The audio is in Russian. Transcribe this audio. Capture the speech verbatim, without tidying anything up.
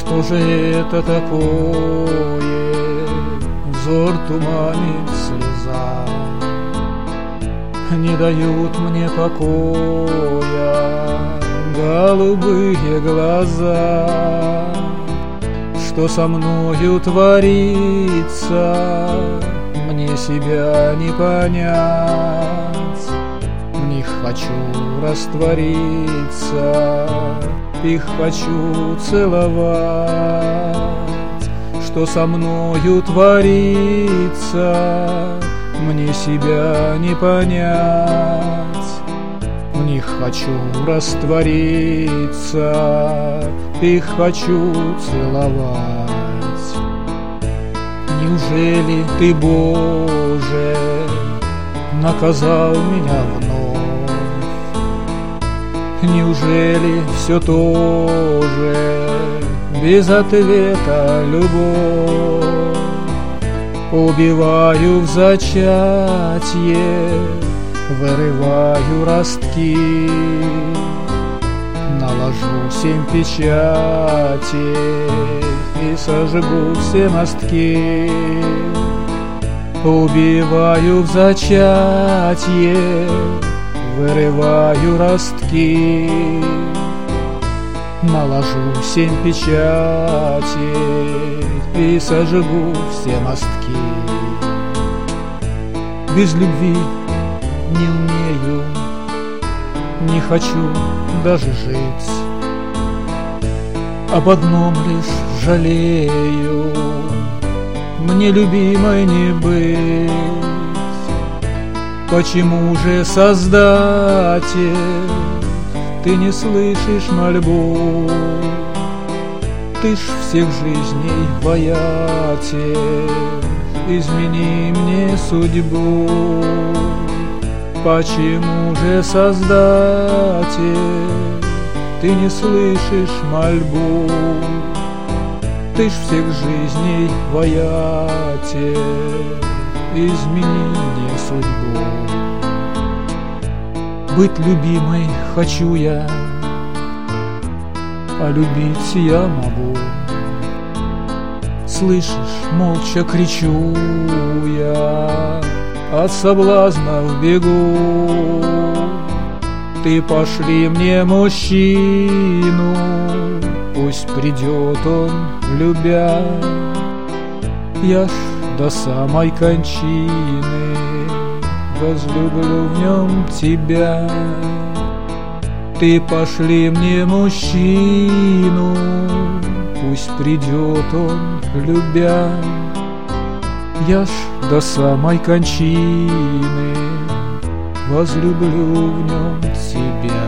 Что же это такое? Взор туманит слеза, не дают мне покоя голубые глаза. Что со мною творится, мне себя не понять. В них хочу раствориться, их хочу целовать. Что со мною творится, мне себя не понять. В них хочу раствориться, их хочу целовать. Неужели ты, Боже, наказал меня вновь? Неужели все то же без ответа любовь? Убиваю в зачатье, вырываю ростки, наложу семь печатей и сожгу все мостки. Убиваю в зачатье, вырываю ростки, наложу семь печатей и сожгу все мостки. Без любви не умею, не хочу даже жить. Об одном лишь жалею, мне любимой не быть. Почему же, Создатель, ты не слышишь мольбу? Ты ж всех жизней воятель, измени мне судьбу. Почему же, Создатель, ты не слышишь мольбу? Ты ж всех жизней воятель, измени мне судьбу. Быть любимой хочу я, а любить я могу. Слышишь, молча кричу я, от соблазнов бегу. Ты пошли мне мужчину, пусть придет он, любя. Я ж до самой кончины возлюблю в нем тебя. Ты пошли мне мужчину, пусть придет он, любя. Я ж до самой кончины возлюблю в нем тебя.